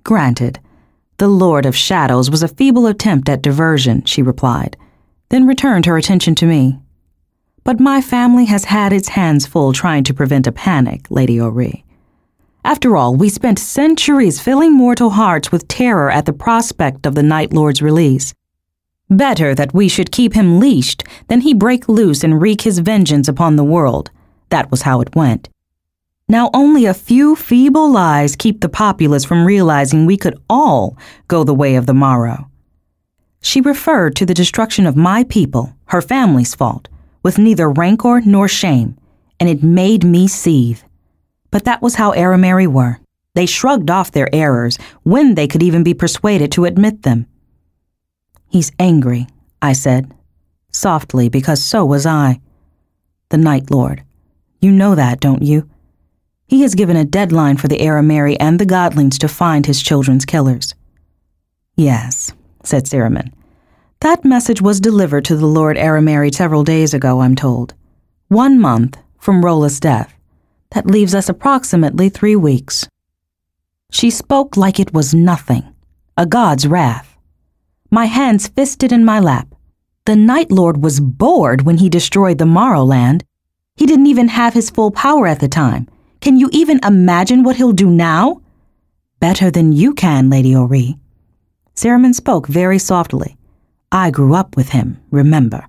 Granted. The Lord of Shadows was a feeble attempt at diversion, she replied, then returned her attention to me. But my family has had its hands full trying to prevent a panic, Lady O'Ree. After all, we spent centuries filling mortal hearts with terror at the prospect of the Night Lord's release. Better that we should keep him leashed than he break loose and wreak his vengeance upon the world. That was how it went. Now only a few feeble lies keep the populace from realizing we could all go the way of the morrow. She referred to the destruction of my people, her family's fault, with neither rancor nor shame, and it made me seethe. But that was how Arameri were. They shrugged off their errors when they could even be persuaded to admit them. He's angry, I said, softly, because so was I. The Night Lord. You know that, don't you? He has given a deadline for the Arameri and the Godlings to find his children's killers. Yes, said Saramen. That message was delivered to the Lord Arameri several days ago, I'm told. 1 month from Rola's death. That leaves us approximately 3 weeks. She spoke like it was nothing, a god's wrath. My hands fisted in my lap. The Night Lord was bored when he destroyed the Morrowland. He didn't even have his full power at the time. Can you even imagine what he'll do now? Better than you can, Lady O'Ree. Saramen spoke very softly. I grew up with him, remember.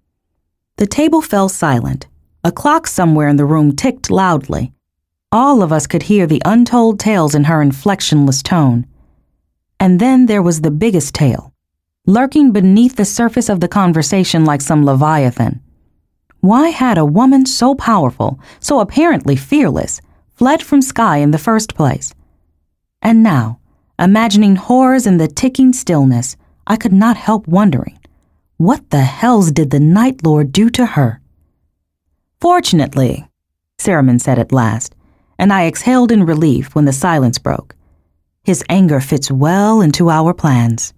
The table fell silent. A clock somewhere in the room ticked loudly. All of us could hear the untold tales in her inflectionless tone. And then there was the biggest tale, lurking beneath the surface of the conversation like some leviathan. Why had a woman so powerful, so apparently fearless, fled from Sky in the first place? And now, imagining horrors in the ticking stillness, I could not help wondering, what the hells did the Night Lord do to her? Fortunately, Saramen said at last, and I exhaled in relief when the silence broke. His anger fits well into our plans.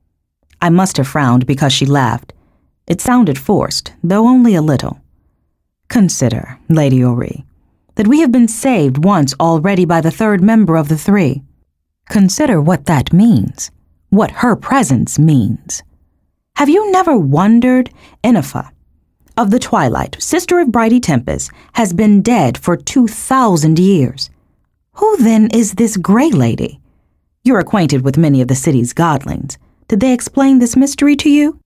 I must have frowned because she laughed. It sounded forced, though only a little. Consider, Lady O'Ree, that we have been saved once already by the third member of the 3. Consider what that means, what her presence means. Have you never wondered, Enifa, of the Twilight, sister of Brighty Tempest, has been dead for 2,000 years. Who then is this Grey Lady? You're acquainted with many of the city's godlings. Did they explain this mystery to you?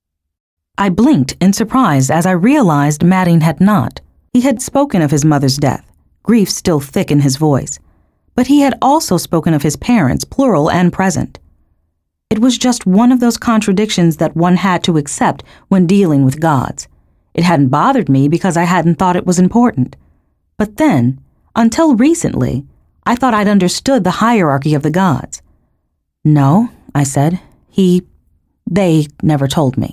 I blinked in surprise as I realized Madding had not. He had spoken of his mother's death, grief still thick in his voice, but he had also spoken of his parents, plural and present. It was just one of those contradictions that one had to accept when dealing with gods. It hadn't bothered me because I hadn't thought it was important. But then, until recently, I thought I'd understood the hierarchy of the gods. No, I said. They never told me.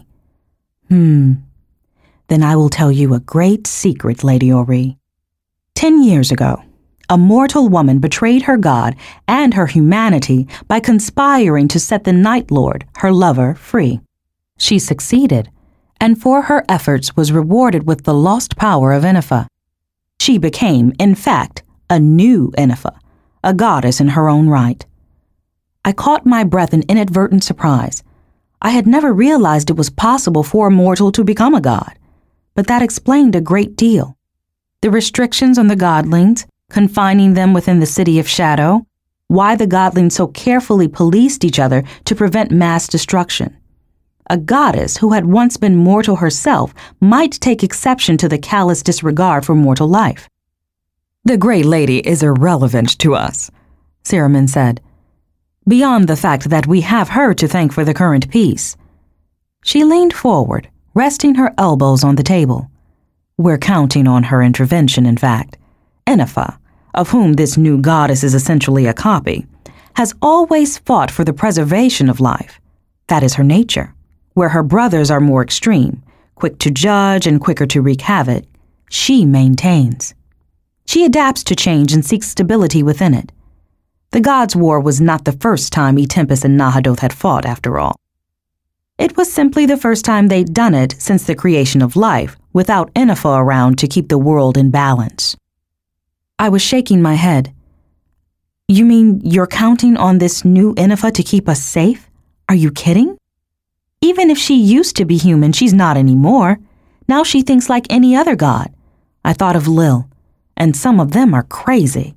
Then I will tell you a great secret, Lady O'Ree. 10 years ago, a mortal woman betrayed her god and her humanity by conspiring to set the Night Lord, her lover, free. She succeeded, and for her efforts was rewarded with the lost power of Enifa. She became, in fact, a new Enifa, a goddess in her own right. I caught my breath in inadvertent surprise. I had never realized it was possible for a mortal to become a god, but that explained a great deal. The restrictions on the godlings, confining them within the City of Shadow, why the godlings so carefully policed each other to prevent mass destruction. A goddess who had once been mortal herself might take exception to the callous disregard for mortal life. The Grey Lady is irrelevant to us, Saramen said, beyond the fact that we have her to thank for the current peace. She leaned forward, resting her elbows on the table. We're counting on her intervention, in fact. Enifa, of whom this new goddess is essentially a copy, has always fought for the preservation of life. That is her nature. Where her brothers are more extreme, quick to judge and quicker to wreak havoc, she maintains. She adapts to change and seeks stability within it. The Gods' War was not the first time Tempest and Nahadoth had fought, after all. It was simply the first time they'd done it since the creation of life, without Enifa around to keep the world in balance. I was shaking my head. You mean you're counting on this new Inifa to keep us safe? Are you kidding? Even if she used to be human, she's not anymore. Now she thinks like any other god. I thought of Lil, and some of them are crazy.